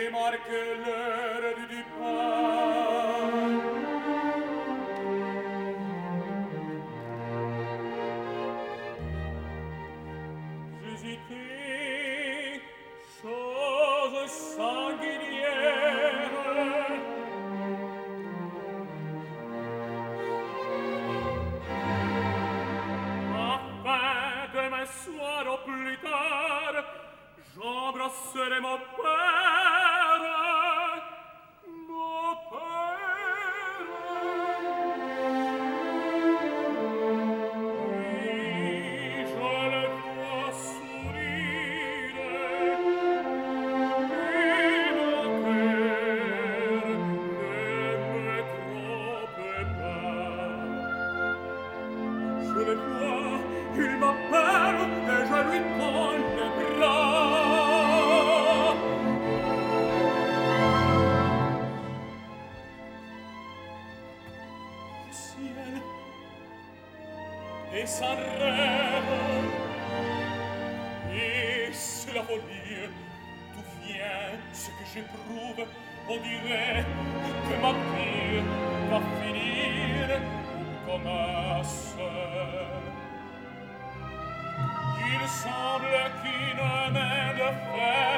marque l'heure du départ. J'hésitais, chose sanguinière, afin de m'asseoir au plus tard, j'embrasserai mon père, mon père. Oui, je le vois sourire, et mon cœur ne me trompe pas. Je le vois, il m'appelle et je lui prends le bras. Le ciel est sans rêve, et c'est la folie. D'où vient ce que j'éprouve? On dirait que ma vie va finir comme un seul. Il semble qu'une main de fer